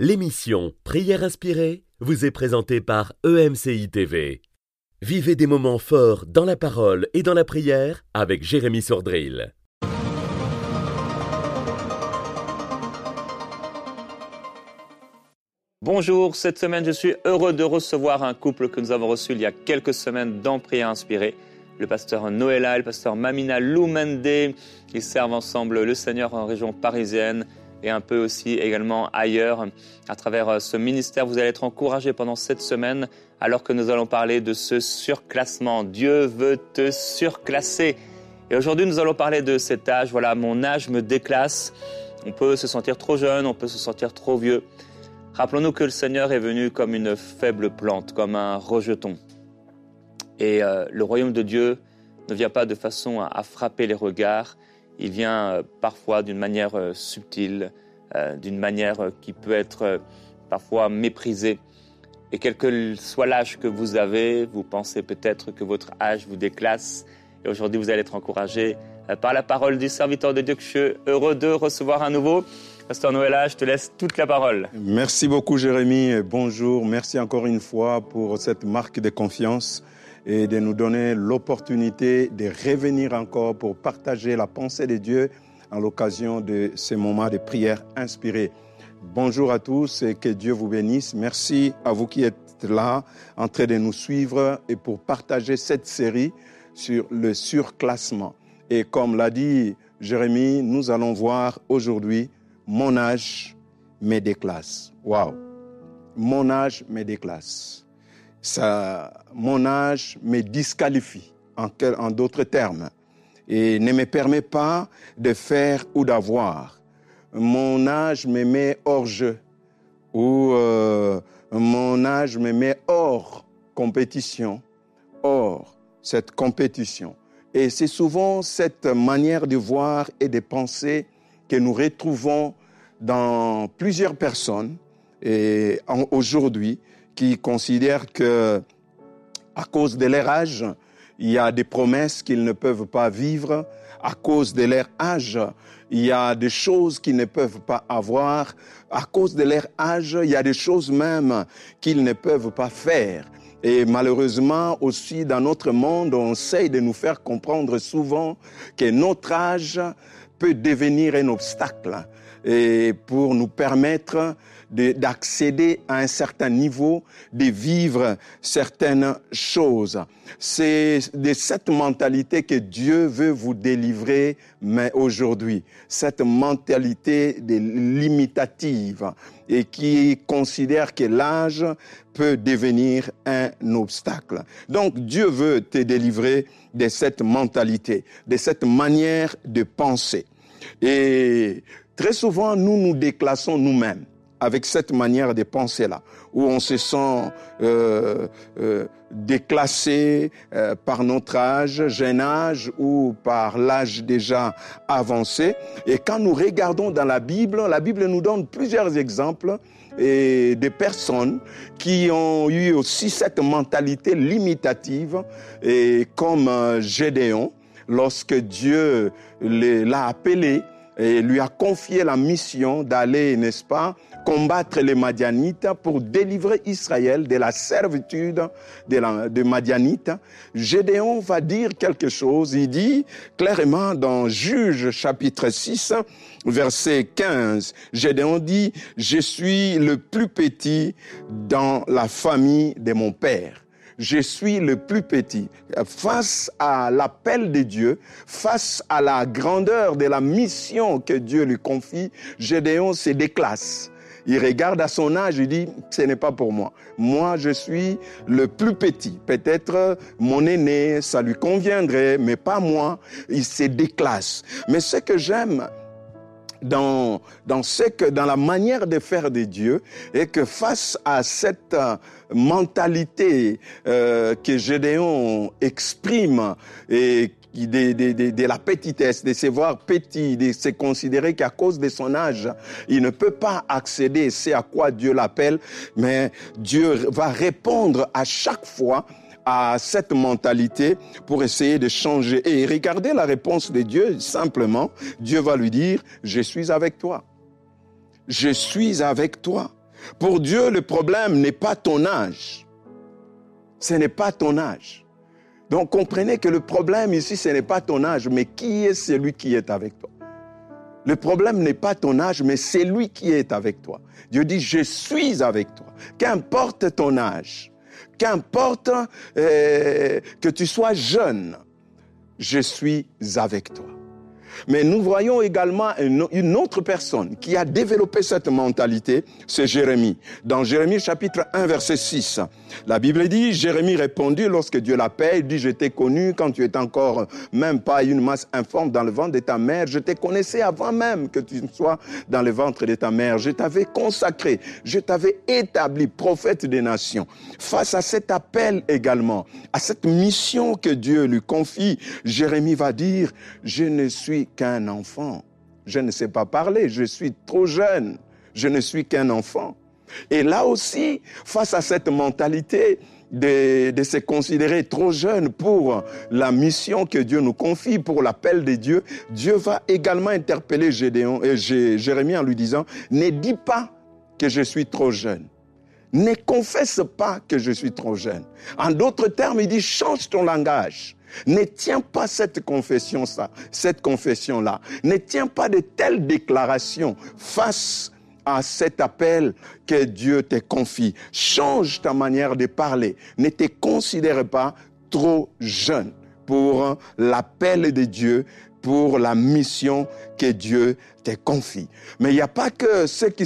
L'émission Prière inspirée vous est présentée par EMCI TV. Vivez des moments forts dans la parole et dans la prière avec Jérémy Sordrill. Bonjour, cette semaine je suis heureux de recevoir un couple que nous avons reçu il y a quelques semaines dans Prière inspirée. Le pasteur Noëlla et le pasteur Mamina Loumende. Ils servent ensemble le Seigneur en région parisienne et un peu aussi également ailleurs. À travers ce ministère, vous allez être encouragés pendant cette semaine alors que nous allons parler de ce surclassement. Dieu veut te surclasser. Et aujourd'hui, nous allons parler de cet âge. Voilà, mon âge me déclasse. On peut se sentir trop jeune, on peut se sentir trop vieux. Rappelons-nous que le Seigneur est venu comme une faible plante, comme un rejeton. Et le royaume de Dieu ne vient pas de façon à frapper les regards. Il vient parfois d'une manière subtile, d'une manière qui peut être parfois méprisée. Et quel que soit l'âge que vous avez, vous pensez peut-être que votre âge vous déclasse. Et aujourd'hui, vous allez être encouragés par la parole du serviteur de Dieu que je suis heureux de recevoir à nouveau. Pasteur Noëlla, je te laisse toute la parole. Merci beaucoup Jérémy, bonjour. Merci encore une fois pour cette marque de confiance et de nous donner l'opportunité de revenir encore pour partager la pensée de Dieu à l'occasion de ces moments de prière inspirés. Bonjour à tous et que Dieu vous bénisse. Merci à vous qui êtes là en train de nous suivre et pour partager cette série sur le surclassement. Et comme l'a dit Jérémy, nous allons voir aujourd'hui mon âge me déclasse. Waouh! Mon âge me déclasse. Mon âge me disqualifie, en d'autres termes, et ne me permet pas de faire ou d'avoir. Mon âge me met hors jeu, ou mon âge me met hors compétition, hors cette compétition. Et c'est souvent cette manière de voir et de penser que nous retrouvons dans plusieurs personnes et aujourd'hui qui considèrent que à cause de leur âge, il y a des promesses qu'ils ne peuvent pas vivre. À cause de leur âge, il y a des choses qu'ils ne peuvent pas avoir. À cause de leur âge, il y a des choses même qu'ils ne peuvent pas faire. Et malheureusement aussi dans notre monde, on essaie de nous faire comprendre souvent que notre âge peut devenir un obstacle et pour nous permettre d'accéder à un certain niveau, de vivre certaines choses. C'est de cette mentalité que Dieu veut vous délivrer mais aujourd'hui. Cette mentalité limitative et qui considère que l'âge peut devenir un obstacle. Donc Dieu veut te délivrer de cette mentalité, de cette manière de penser. Et très souvent, nous nous déclassons nous-mêmes avec cette manière de penser-là, où on se sent déclassé par notre âge, jeune âge, ou par l'âge déjà avancé. Et quand nous regardons dans la Bible nous donne plusieurs exemples et des personnes qui ont eu aussi cette mentalité limitative, et comme Gédéon, lorsque Dieu l'a appelé et lui a confié la mission d'aller, n'est-ce pas, combattre les Madianites pour délivrer Israël de la servitude de Madianites. Gédéon va dire quelque chose. Il dit clairement dans Juges chapitre 6, verset 15, Gédéon dit « Je suis le plus petit dans la famille de mon père ». Je suis le plus petit. Face à l'appel de Dieu, face à la grandeur de la mission que Dieu lui confie, Gédéon se déclasse. Il regarde à son âge, il dit, ce n'est pas pour moi. Moi, je suis le plus petit. Peut-être mon aîné, ça lui conviendrait, mais pas moi. Il se déclasse. Mais ce que j'aime dans la manière de faire de Dieu, est que face à cette mentalité que Gédéon exprime et de la petitesse, de se voir petit, de se considérer qu'à cause de son âge, il ne peut pas accéder, c'est à quoi Dieu l'appelle, mais Dieu va répondre à chaque fois à cette mentalité pour essayer de changer. Et regardez la réponse de Dieu, simplement, Dieu va lui dire, je suis avec toi. Je suis avec toi. Pour Dieu, le problème n'est pas ton âge. Ce n'est pas ton âge. Donc comprenez que le problème ici, ce n'est pas ton âge, mais qui est celui qui est avec toi. Le problème n'est pas ton âge, mais c'est lui qui est avec toi. Dieu dit, je suis avec toi. Qu'importe ton âge, qu'importe que tu sois jeune, je suis avec toi. Mais nous voyons également une autre personne qui a développé cette mentalité, c'est Jérémie. Dans Jérémie chapitre 1 verset 6, la Bible dit, Jérémie répondit lorsque Dieu l'appelle, il dit, je t'ai connu quand tu étais encore même pas une masse informe dans le ventre de ta mère, je t'ai connaissé avant même que tu ne sois dans le ventre de ta mère, je t'avais consacré, je t'avais établi prophète des nations. Face à cet appel également, à cette mission que Dieu lui confie, Jérémie va dire, je ne suis qu'un enfant. Je ne sais pas parler, je suis trop jeune, je ne suis qu'un enfant. Et là aussi, face à cette mentalité de se considérer trop jeune pour la mission que Dieu nous confie, pour l'appel de Dieu, Dieu va également interpeller Jérémie en lui disant, ne dis pas que je suis trop jeune. Ne confesse pas que je suis trop jeune. En d'autres termes, il dit, change ton langage. Ne tiens pas cette confession-là. Ne tiens pas de telles déclarations face à cet appel que Dieu te confie. Change ta manière de parler. Ne te considère pas trop jeune pour l'appel de Dieu, pour la mission que Dieu te confie. Mais il n'y a pas que ceux qui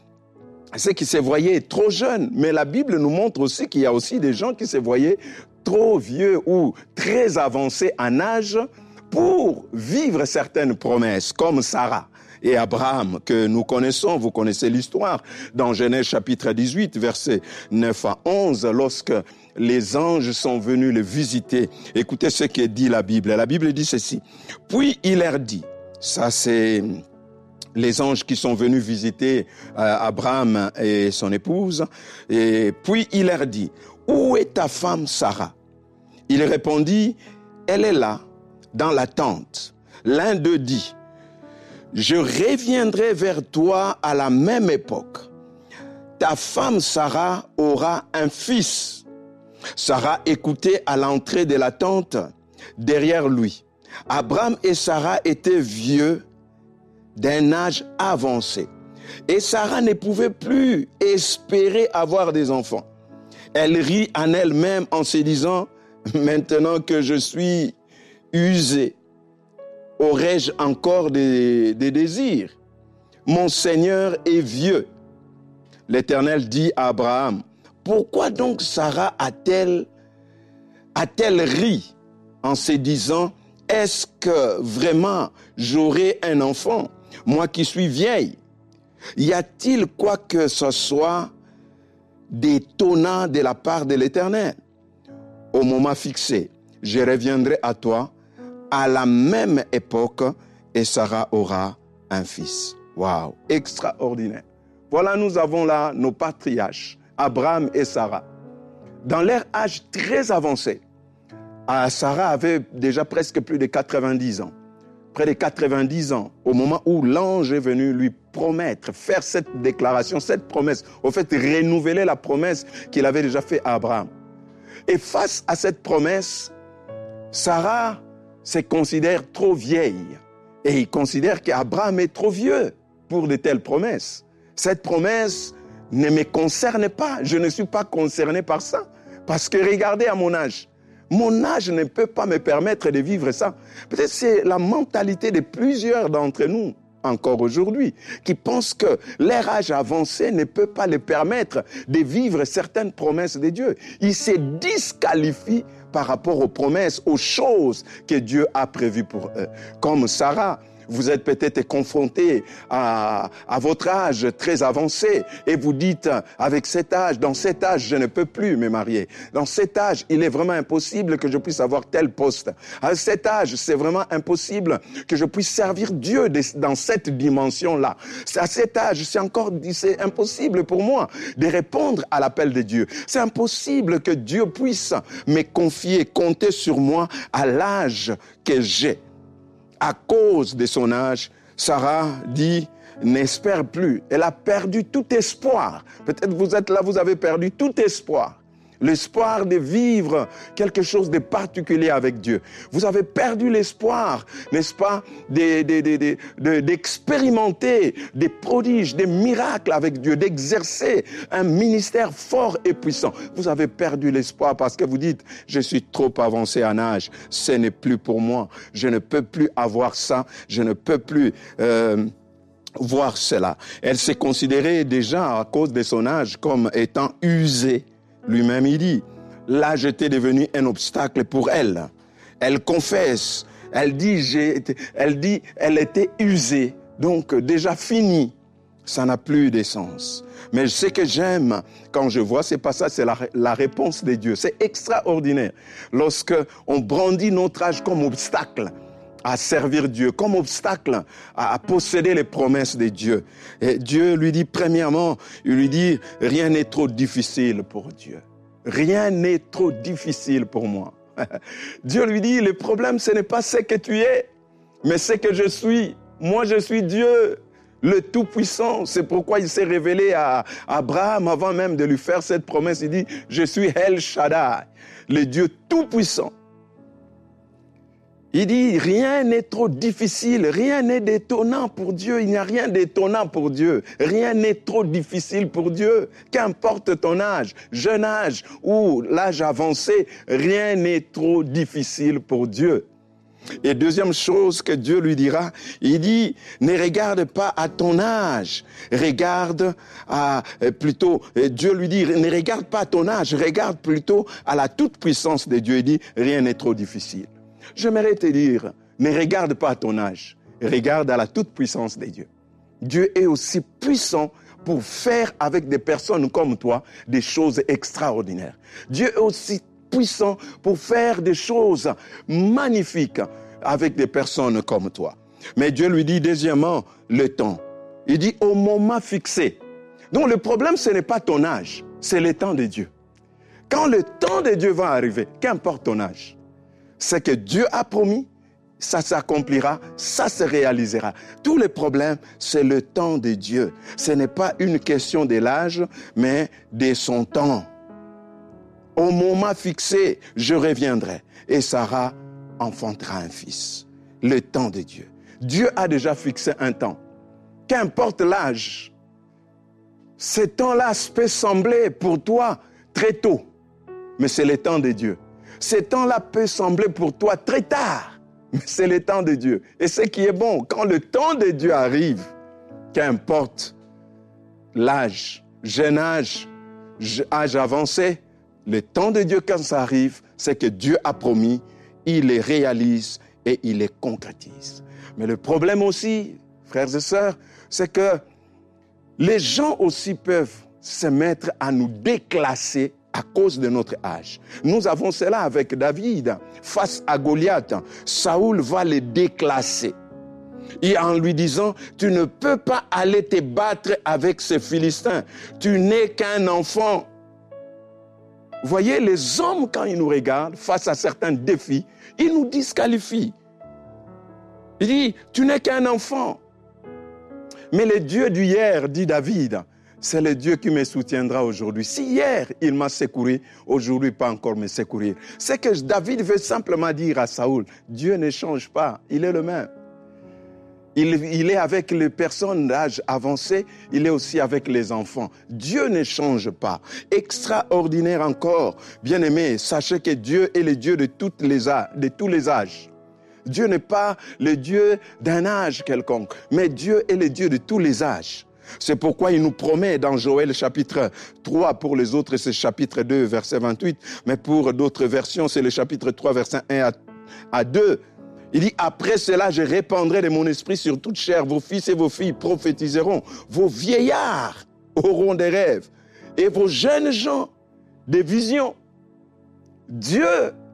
se voyaient trop jeunes, mais la Bible nous montre aussi qu'il y a aussi des gens qui se voyaient trop vieux ou très avancés en âge pour vivre certaines promesses, comme Sarah et Abraham, que nous connaissons, vous connaissez l'histoire, dans Genèse chapitre 18, versets 9 à 11, lorsque les anges sont venus le visiter. Écoutez ce que dit la Bible. La Bible dit ceci. Puis il leur dit, ça c'est les anges qui sont venus visiter Abraham et son épouse, et puis il leur dit, où est ta femme Sarah? Il répondit, elle est là, dans la tente. L'un d'eux dit, je reviendrai vers toi à la même époque. Ta femme Sarah aura un fils. Sarah écoutait à l'entrée de la tente derrière lui. Abraham et Sarah étaient vieux d'un âge avancé. Et Sarah ne pouvait plus espérer avoir des enfants. Elle rit en elle-même en se disant, maintenant que je suis usée, aurais-je encore des désirs? Mon Seigneur est vieux. L'Éternel dit à Abraham, pourquoi donc Sarah a-t-elle ri en se disant, est-ce que vraiment j'aurai un enfant, moi qui suis vieille? Y a-t-il quoi que ce soit d'étonnant de la part de l'Éternel? Au moment fixé, je reviendrai à toi à la même époque et Sarah aura un fils. Waouh, extraordinaire. Voilà, nous avons là nos patriarches, Abraham et Sarah. Dans leur âge très avancé, Sarah avait déjà presque plus de 90 ans. Près de 90 ans, au moment où l'ange est venu lui promettre, faire cette déclaration, cette promesse, au fait, renouveler la promesse qu'il avait déjà faite à Abraham. Et face à cette promesse, Sarah se considère trop vieille. Et il considère qu'Abraham est trop vieux pour de telles promesses. Cette promesse ne me concerne pas. Je ne suis pas concerné par ça. Parce que regardez à mon âge. Mon âge ne peut pas me permettre de vivre ça. Peut-être c'est la mentalité de plusieurs d'entre nous, encore aujourd'hui, qui pensent que leur âge avancé ne peut pas les permettre de vivre certaines promesses de Dieu. Ils se disqualifient par rapport aux promesses, aux choses que Dieu a prévues pour eux. Comme Sarah, vous êtes peut-être confronté à votre âge très avancé et vous dites, avec cet âge, dans cet âge, je ne peux plus me marier. Dans cet âge, il est vraiment impossible que je puisse avoir tel poste. À cet âge, c'est vraiment impossible que je puisse servir Dieu dans cette dimension-là. À cet âge, c'est impossible pour moi de répondre à l'appel de Dieu. C'est impossible que Dieu puisse me confier, compter sur moi à l'âge que j'ai. À cause de son âge, Sarah dit, n'espère plus. Elle a perdu tout espoir. Peut-être vous êtes là, vous avez perdu tout espoir. L'espoir de vivre quelque chose de particulier avec Dieu. Vous avez perdu l'espoir, n'est-ce pas, d'expérimenter des prodiges, des miracles avec Dieu, d'exercer un ministère fort et puissant. Vous avez perdu l'espoir parce que vous dites, je suis trop avancé en âge, ce n'est plus pour moi, je ne peux plus avoir ça, je ne peux plus voir cela. Elle s'est considérée déjà à cause de son âge comme étant usée. Lui-même, il dit, l'âge était devenu un obstacle pour elle. Elle confesse, elle dit, elle était usée, donc déjà finie. Ça n'a plus de sens. Mais ce que j'aime quand je vois ces passages, c'est la réponse de Dieu. C'est extraordinaire. Lorsque on brandit notre âge comme obstacle à servir Dieu, comme obstacle à posséder les promesses de Dieu. Et Dieu lui dit, premièrement, il lui dit, rien n'est trop difficile pour Dieu. Rien n'est trop difficile pour moi. Dieu lui dit, le problème, ce n'est pas ce que tu es, mais ce que je suis. Moi, je suis Dieu, le Tout-Puissant. C'est pourquoi il s'est révélé à Abraham avant même de lui faire cette promesse. Il dit, je suis El Shaddai, le Dieu Tout-Puissant. Il dit, rien n'est trop difficile, rien n'est d'étonnant pour Dieu. Il n'y a rien d'étonnant pour Dieu. Rien n'est trop difficile pour Dieu. Qu'importe ton âge, jeune âge ou l'âge avancé, rien n'est trop difficile pour Dieu. Et deuxième chose que Dieu lui dira, il dit, ne regarde pas à ton âge, regarde plutôt, Dieu lui dit, ne regarde pas à ton âge, regarde plutôt à la toute-puissance de Dieu. Il dit, rien n'est trop difficile. J'aimerais te dire, ne regarde pas à ton âge, regarde à la toute-puissance de Dieu. Dieu est aussi puissant pour faire avec des personnes comme toi des choses extraordinaires. Dieu est aussi puissant pour faire des choses magnifiques avec des personnes comme toi. Mais Dieu lui dit deuxièmement, le temps. Il dit au moment fixé. Donc le problème, ce n'est pas ton âge, c'est le temps de Dieu. Quand le temps de Dieu va arriver, qu'importe ton âge, ce que Dieu a promis, ça s'accomplira, ça se réalisera. Tous les problèmes, c'est le temps de Dieu. Ce n'est pas une question de l'âge, mais de son temps. Au moment fixé, je reviendrai et Sarah enfantera un fils. Le temps de Dieu. Dieu a déjà fixé un temps. Qu'importe l'âge, ce temps-là peut sembler pour toi très tôt, mais c'est le temps de Dieu. Ce temps-là peut sembler pour toi très tard, mais c'est le temps de Dieu. Et ce qui est bon, quand le temps de Dieu arrive, qu'importe l'âge, jeune âge, âge avancé, le temps de Dieu quand ça arrive, c'est que Dieu a promis, il les réalise et il les concrétise. Mais le problème aussi, frères et sœurs, c'est que les gens aussi peuvent se mettre à nous déclasser à cause de notre âge. Nous avons cela avec David. Face à Goliath, Saoul va le déclasser. Et en lui disant, tu ne peux pas aller te battre avec ces Philistins. Tu n'es qu'un enfant. Vous voyez, les hommes, quand ils nous regardent face à certains défis, ils nous disqualifient. Il dit, tu n'es qu'un enfant. Mais le Dieu d'hier, dit David, c'est le Dieu qui me soutiendra aujourd'hui. Si hier, il m'a secouru, aujourd'hui, pas encore me secourir. C'est que David veut simplement dire à Saoul, Dieu ne change pas, il est le même. Il est avec les personnes d'âge avancé, il est aussi avec les enfants. Dieu ne change pas. Extraordinaire encore, bien-aimés, sachez que Dieu est le Dieu de tous les âges. Dieu n'est pas le Dieu d'un âge quelconque, mais Dieu est le Dieu de tous les âges. C'est pourquoi il nous promet dans Joël chapitre 3, pour les autres c'est chapitre 2 verset 28, mais pour d'autres versions c'est le chapitre 3 verset 1 à 2. Il dit, après cela je répandrai de mon esprit sur toute chair, vos fils et vos filles prophétiseront, vos vieillards auront des rêves et vos jeunes gens des visions. Dieu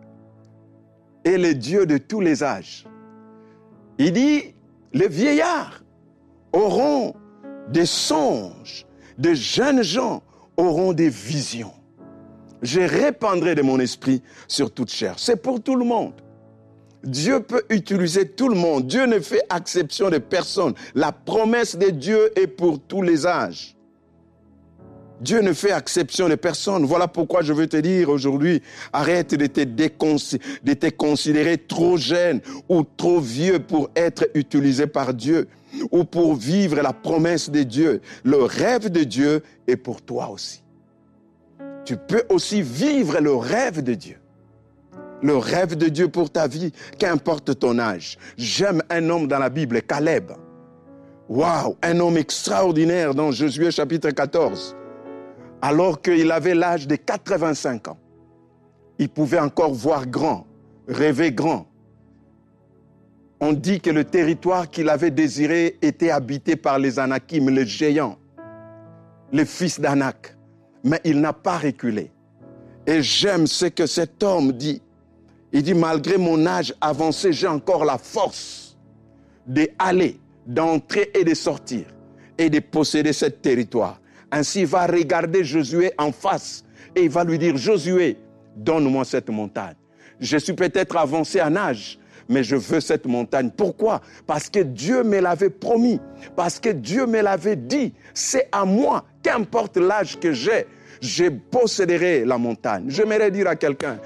est le Dieu de tous les âges. Il dit, les vieillards auront des songes, de jeunes gens auront des visions. Je répandrai de mon esprit sur toute chair. C'est pour tout le monde. Dieu peut utiliser tout le monde. Dieu ne fait exception de personne. La promesse de Dieu est pour tous les âges. Dieu ne fait exception de personne. Voilà pourquoi je veux te dire aujourd'hui, arrête de te considérer trop jeune ou trop vieux pour être utilisé par Dieu ou pour vivre la promesse de Dieu. Le rêve de Dieu est pour toi aussi. Tu peux aussi vivre le rêve de Dieu. Le rêve de Dieu pour ta vie, qu'importe ton âge. J'aime un homme dans la Bible, Caleb. Waouh, un homme extraordinaire dans Josué chapitre 14. Alors qu'il avait l'âge de 85 ans, il pouvait encore voir grand, rêver grand. On dit que le territoire qu'il avait désiré était habité par les Anakim, les géants, les fils d'Anak. Mais il n'a pas reculé. Et j'aime ce que cet homme dit. Il dit, malgré mon âge avancé, j'ai encore la force d'aller, d'entrer et de sortir et de posséder ce territoire. Ainsi, il va regarder Josué en face et il va lui dire, Josué, donne-moi cette montagne. Je suis peut-être avancé en âge, mais je veux cette montagne. Pourquoi? Parce que Dieu me l'avait promis, parce que Dieu me l'avait dit. C'est à moi, qu'importe l'âge que j'ai, je posséderai la montagne. J'aimerais dire à quelqu'un,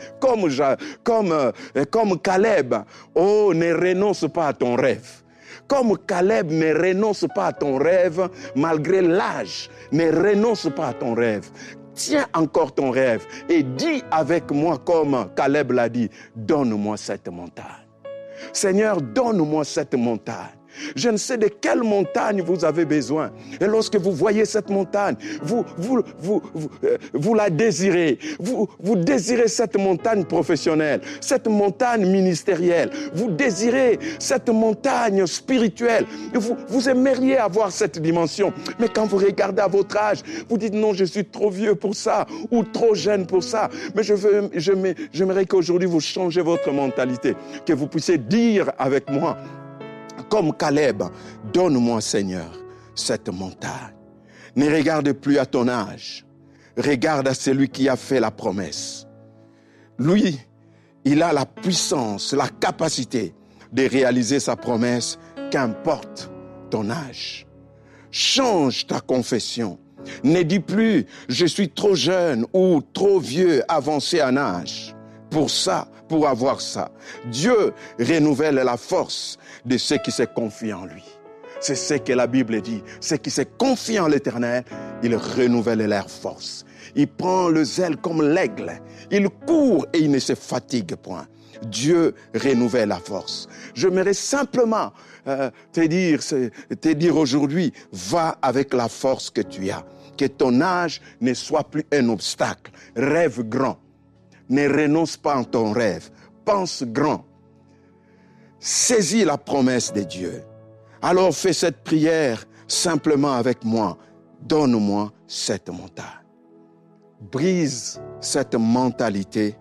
comme Caleb, oh, ne renonce pas à ton rêve. Comme Caleb ne renonce pas à ton rêve, malgré l'âge, ne renonce pas à ton rêve. Tiens encore ton rêve et dis avec moi comme Caleb l'a dit, donne-moi cette montagne. Seigneur, donne-moi cette montagne. Je ne sais de quelle montagne vous avez besoin. Et lorsque vous voyez cette montagne, vous la désirez. Vous désirez cette montagne professionnelle, cette montagne ministérielle. Vous désirez cette montagne spirituelle. Vous aimeriez avoir cette dimension. Mais quand vous regardez à votre âge, vous dites non, je suis trop vieux pour ça ou trop jeune pour ça. Mais j'aimerais qu'aujourd'hui vous changez votre mentalité. Que vous puissiez dire avec moi, comme Caleb, donne-moi, Seigneur, cette montagne. Ne regarde plus à ton âge. Regarde à celui qui a fait la promesse. Lui, il a la puissance, la capacité de réaliser sa promesse, qu'importe ton âge. Change ta confession. Ne dis plus, je suis trop jeune ou trop vieux, avancé en âge. Pour ça, pour avoir ça. Dieu renouvelle la force de ceux qui se confient en lui. C'est ce que la Bible dit. Ceux qui se confient en l'Éternel, il renouvelle leur force. Il prend le zèle comme l'aigle. Il court et il ne se fatigue point. Dieu renouvelle la force. J'aimerais simplement te dire aujourd'hui, va avec la force que tu as. Que ton âge ne soit plus un obstacle. Rêve grand. Ne renonce pas à ton rêve. Pense grand. Saisis la promesse de Dieu. Alors fais cette prière simplement avec moi. Donne-moi cette montagne. Brise cette mentalité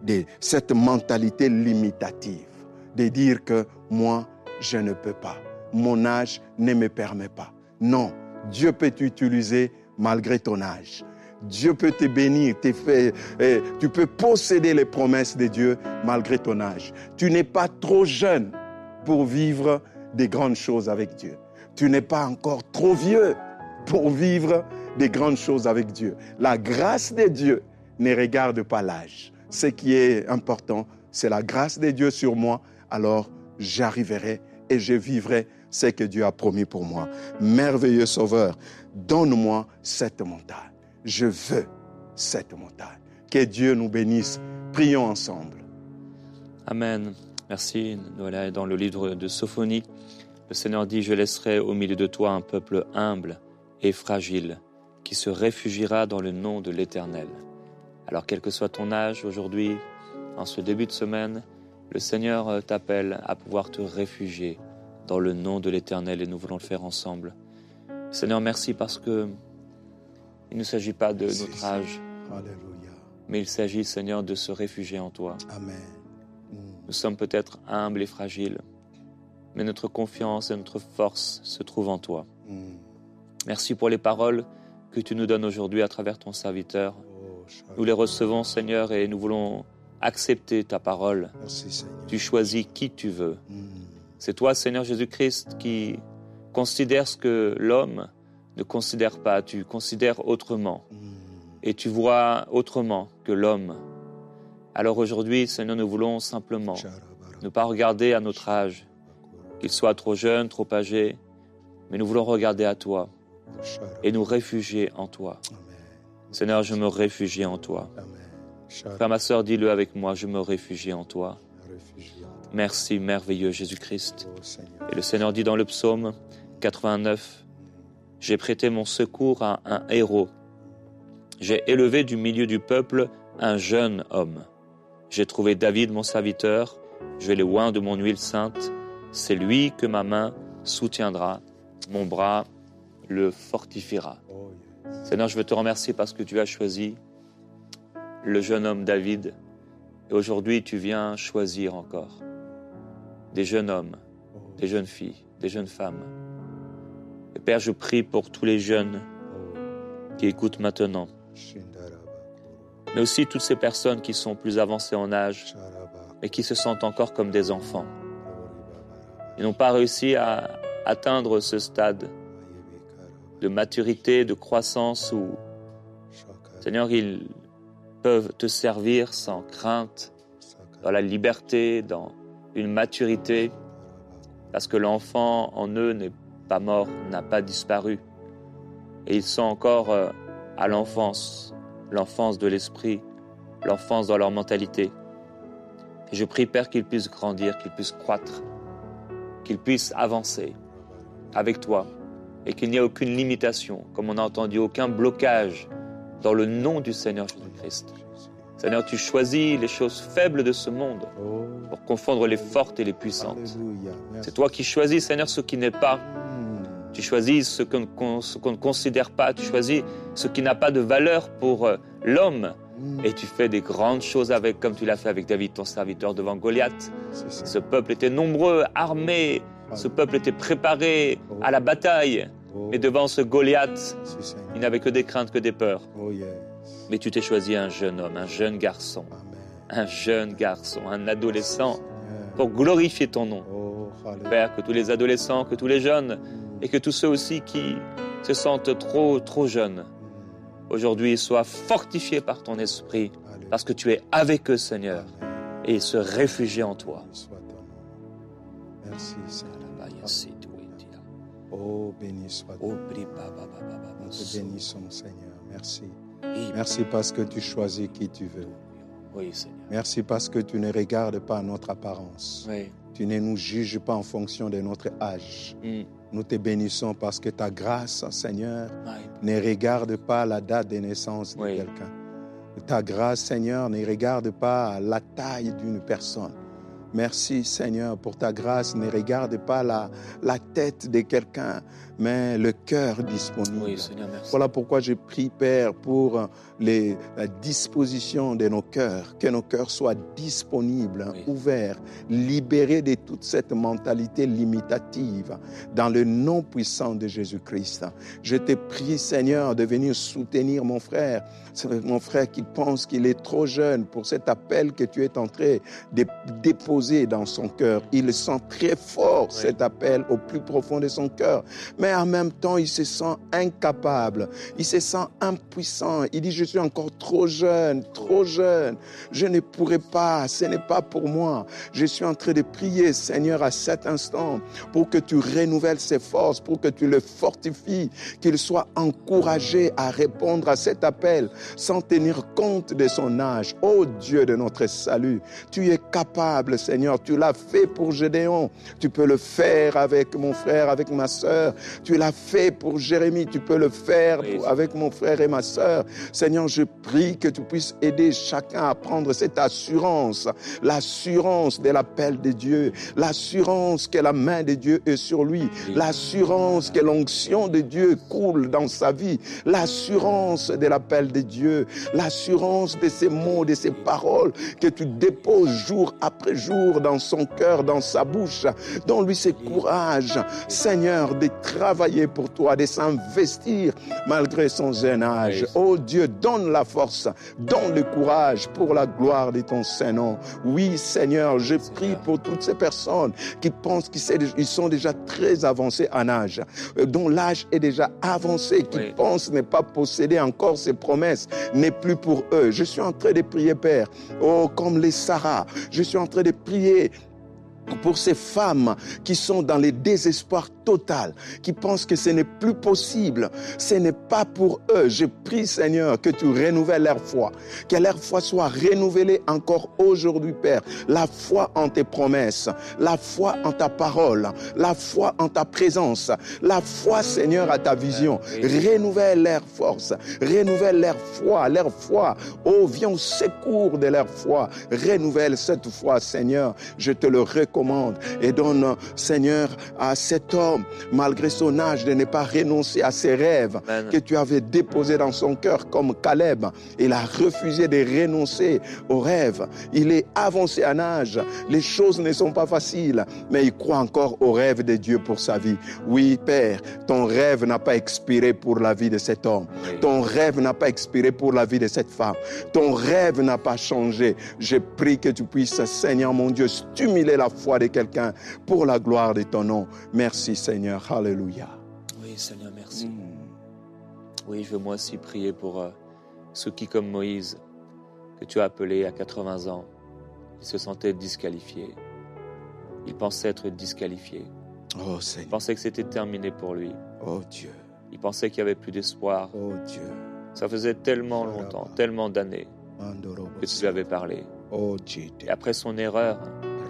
limitative. De dire que moi, je ne peux pas. Mon âge ne me permet pas. Non, Dieu peut t'utiliser malgré ton âge. Dieu peut te bénir, tu peux posséder les promesses de Dieu malgré ton âge. Tu n'es pas trop jeune pour vivre des grandes choses avec Dieu. Tu n'es pas encore trop vieux pour vivre des grandes choses avec Dieu. La grâce de Dieu ne regarde pas l'âge. Ce qui est important, c'est la grâce de Dieu sur moi. Alors, j'arriverai et je vivrai ce que Dieu a promis pour moi. Merveilleux Sauveur, donne-moi cette montagne. Je veux cette montagne. Que Dieu nous bénisse. Prions ensemble. Amen. Merci. Voilà, dans le livre de Sophonie, le Seigneur dit, je laisserai au milieu de toi un peuple humble et fragile qui se réfugiera dans le nom de l'Éternel. Alors, quel que soit ton âge aujourd'hui, en ce début de semaine, le Seigneur t'appelle à pouvoir te réfugier dans le nom de l'Éternel et nous voulons le faire ensemble. Seigneur, merci parce que il ne s'agit pas de notre âge, Alléluia. mais il s'agit, Seigneur, de se réfugier en toi. Amen. Nous sommes peut-être humbles et fragiles, mais notre confiance et notre force se trouvent en toi. Merci pour les paroles que tu nous donnes aujourd'hui à travers ton serviteur. Nous les recevons, Seigneur, et nous voulons accepter ta parole. Merci, Seigneur. Tu choisis qui tu veux. C'est toi, Seigneur Jésus-Christ, qui considère ce que l'homme ne considère pas. Tu considères autrement. Et tu vois autrement que l'homme. Alors aujourd'hui, Seigneur, nous voulons simplement ne pas regarder à notre âge, qu'il soit trop jeune, trop âgé, mais nous voulons regarder à toi et nous réfugier en toi. Seigneur, je me réfugie en toi. Frère, ma sœur, dis-le avec moi, je me réfugie en toi. Merci, merveilleux Jésus-Christ. Et le Seigneur dit dans le psaume 89, « J'ai prêté mon secours à un héros. J'ai élevé du milieu du peuple un jeune homme. J'ai trouvé David, mon serviteur. Je l'ai oint de mon huile sainte. C'est lui que ma main soutiendra. Mon bras le fortifiera. » Seigneur, je veux te remercier parce que tu as choisi le jeune homme David. Et aujourd'hui, tu viens choisir encore des jeunes hommes, des jeunes filles, des jeunes femmes. Et Père, je prie pour tous les jeunes qui écoutent maintenant, mais aussi toutes ces personnes qui sont plus avancées en âge et qui se sentent encore comme des enfants. Ils n'ont pas réussi à atteindre ce stade de maturité, de croissance où, Seigneur, ils peuvent te servir sans crainte, dans la liberté, dans une maturité, parce que l'enfant en eux n'est pas mort, n'a pas disparu. Et ils sont encore à l'enfance de l'esprit, l'enfance dans leur mentalité. Et je prie, Père, qu'ils puissent grandir, qu'ils puissent croître, qu'ils puissent avancer avec toi et qu'il n'y ait aucune limitation, comme on a entendu, aucun blocage dans le nom du Seigneur Jésus-Christ. Seigneur, tu choisis les choses faibles de ce monde pour confondre les fortes et les puissantes. C'est toi qui choisis, Seigneur, ce qui n'est pas. Tu choisis ce qu'on ne considère pas. Tu choisis ce qui n'a pas de valeur pour l'homme. Et tu fais des grandes choses avec, comme tu l'as fait avec David, ton serviteur, devant Goliath. Ce peuple était nombreux, armé. Ce peuple était préparé à la bataille. Mais devant ce Goliath, il n'avait que des craintes, que des peurs. Mais tu t'es choisi un jeune homme, un jeune garçon, un adolescent, pour glorifier ton nom. Père, que tous les adolescents, que tous les jeunes, et que tous ceux aussi qui se sentent trop jeunes, aujourd'hui soient fortifiés par ton esprit, parce que tu es avec eux, Seigneur, et se réfugier en toi. Merci, Seigneur. Oh, béni soit-tu. Nous te bénissons, Seigneur. Merci. Merci parce que tu choisis qui tu veux. Oui, Seigneur. Merci parce que tu ne regardes pas notre apparence. Oui. Tu ne nous juges pas en fonction de notre âge. Nous te bénissons parce que ta grâce, Seigneur, ne regarde pas la date de naissance de quelqu'un. Ta grâce, Seigneur, ne regarde pas la taille d'une personne. Merci, Seigneur, pour ta grâce. Ne regarde pas la tête de quelqu'un, mais le cœur disponible. Oui, Seigneur, merci. Voilà pourquoi je prie, Père, pour la disposition de nos cœurs, que nos cœurs soient disponibles, ouverts, libérés de toute cette mentalité limitative, dans le nom puissant de Jésus-Christ. Je te prie, Seigneur, de venir soutenir mon frère qui pense qu'il est trop jeune pour cet appel que tu es en train de déposer dans son cœur. Il sent très fort cet appel au plus profond de son cœur, mais en même temps, il se sent incapable, il se sent impuissant. Il dit, je suis encore trop jeune, je ne pourrai pas, ce n'est pas pour moi. Je suis en train de prier, Seigneur, à cet instant, pour que tu renouvelles ses forces, pour que tu le fortifies, qu'il soit encouragé à répondre à cet appel, sans tenir compte de son âge. Ô Dieu de notre salut, tu es capable, Seigneur, tu l'as fait pour Gédéon, tu peux le faire avec mon frère, avec ma sœur, tu l'as fait pour Jérémie, tu peux le faire avec mon frère et ma sœur. Seigneur, je prie que tu puisses aider chacun à prendre cette assurance, l'assurance de l'appel de Dieu, l'assurance que la main de Dieu est sur lui, l'assurance que l'onction de Dieu coule dans sa vie, l'assurance de l'appel de Dieu, l'assurance de ces mots, de ces paroles que tu déposes jour après jour secours dans son cœur, dans sa bouche. Donne-lui ce courage, Seigneur, de travailler pour toi, de s'investir malgré son jeune âge. Oh Dieu, donne la force, donne le courage pour la gloire de ton Saint-Nom. Oui, Seigneur, je prie pour toutes ces personnes qui pensent qu'ils sont déjà très avancés en âge, dont l'âge est déjà avancé, qui pensent ne pas posséder encore ces promesses, n'est plus pour eux. Je suis en train de prier, Père, oh, comme les Sarah, je suis en train de prier pour ces femmes qui sont dans le désespoir total, qui pensent que ce n'est plus possible, ce n'est pas pour eux. Je prie, Seigneur, que tu renouvelles leur foi, que leur foi soit renouvelée encore aujourd'hui, Père. La foi en tes promesses, la foi en ta parole, la foi en ta présence, la foi, Seigneur, à ta vision. Renouvelle leur force, renouvelle leur foi. Oh, viens au secours de leur foi. Renouvelle cette foi, Seigneur. Je te le recommande et donne, Seigneur, à cet homme, malgré son âge, de ne pas renoncer à ses rêves que tu avais déposés dans son cœur comme Caleb. Il a refusé de renoncer aux rêves. Il est avancé en âge. Les choses ne sont pas faciles, mais il croit encore aux rêves de Dieu pour sa vie. Oui, Père, ton rêve n'a pas expiré pour la vie de cet homme. Ton rêve n'a pas expiré pour la vie de cette femme. Ton rêve n'a pas changé. Je prie que tu puisses, Seigneur mon Dieu, stimuler la foi de quelqu'un pour la gloire de ton nom. Merci, Seigneur. Alléluia. Oui, Seigneur, merci. Oui, je veux moi aussi prier pour ceux qui, comme Moïse, que tu as appelé à 80 ans, ils se sentaient disqualifiés. Il pensait être disqualifié. Oh, Seigneur. Il pensait que c'était terminé pour lui. Oh, Dieu. Il pensait qu'il n'y avait plus d'espoir. Oh, Dieu. Ça faisait tellement longtemps, tellement d'années que tu lui avais parlé. Oh, Dieu. Et après son erreur,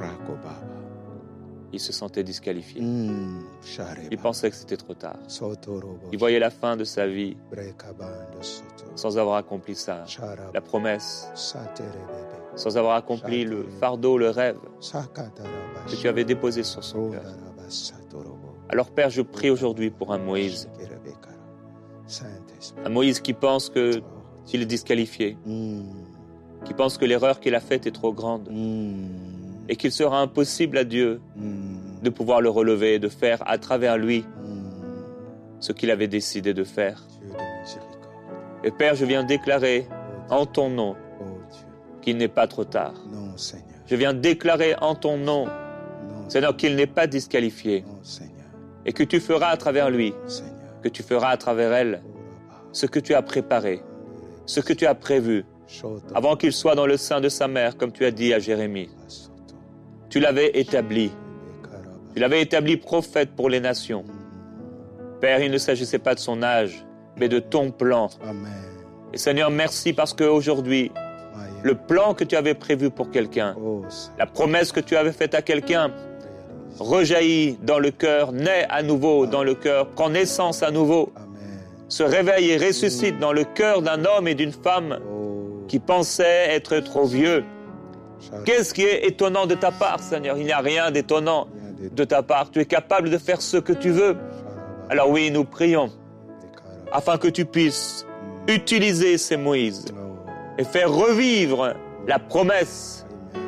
il se sentait disqualifié. Il pensait que c'était trop tard. Il voyait la fin de sa vie sans avoir accompli ça, la promesse, sans avoir accompli le fardeau, le rêve que tu avais déposé sur son cœur. Alors Père, je prie aujourd'hui pour un Moïse qui pense qu'il est disqualifié, qui pense que l'erreur qu'il a faite est trop grande et qu'il sera impossible à Dieu de pouvoir le relever, de faire à travers lui ce qu'il avait décidé de faire. Et Père, je viens déclarer en ton nom qu'il n'est pas trop tard. Je viens déclarer en ton nom, Seigneur, qu'il n'est pas disqualifié et que tu feras à travers lui, que tu feras à travers elle ce que tu as préparé, ce que tu as prévu avant qu'il soit dans le sein de sa mère, comme tu as dit à Jérémie. Tu l'avais établi. Tu l'avais établi prophète pour les nations. Père, il ne s'agissait pas de son âge, mais de ton plan. Et Seigneur, merci parce qu'aujourd'hui, le plan que tu avais prévu pour quelqu'un, la promesse que tu avais faite à quelqu'un, rejaillit dans le cœur, naît à nouveau dans le cœur, prend naissance à nouveau, se réveille et ressuscite dans le cœur d'un homme et d'une femme qui pensaient être trop vieux. Qu'est-ce qui est étonnant de ta part, Seigneur? Il n'y a rien d'étonnant de ta part. Tu es capable de faire ce que tu veux. Alors oui, nous prions afin que tu puisses utiliser ces Moïse et faire revivre la promesse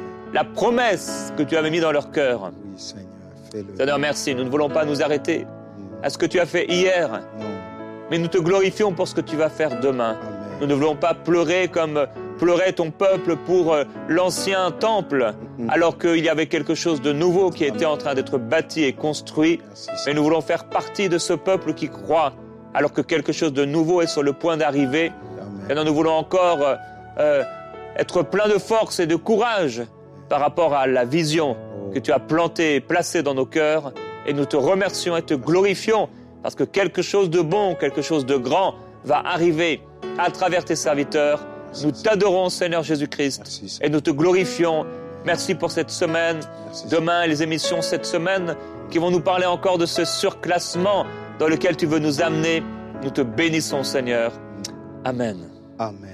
que tu avais mis dans leur cœur. Seigneur, merci. Nous ne voulons pas nous arrêter à ce que tu as fait hier, mais nous te glorifions pour ce que tu vas faire demain. Nous ne voulons pas pleurer comme pleurait ton peuple pour l'ancien temple, alors qu'il y avait quelque chose de nouveau qui était en train d'être bâti et construit. Mais nous voulons faire partie de ce peuple qui croit, alors que quelque chose de nouveau est sur le point d'arriver. Et nous voulons encore être pleins de force et de courage par rapport à la vision que tu as plantée et placée dans nos cœurs. Et nous te remercions et te glorifions, parce que quelque chose de bon, quelque chose de grand va arriver à travers tes serviteurs. Nous t'adorons, Seigneur Jésus-Christ, et nous te glorifions. Merci pour cette semaine. Demain, les émissions cette semaine qui vont nous parler encore de ce surclassement dans lequel tu veux nous amener. Nous te bénissons, Seigneur. Amen. Amen.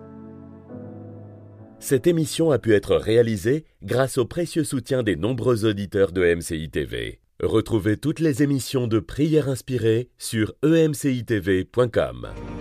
Cette émission a pu être réalisée grâce au précieux soutien des nombreux auditeurs de MCI TV. Retrouvez toutes les émissions de Prières inspirées sur emcitv.com.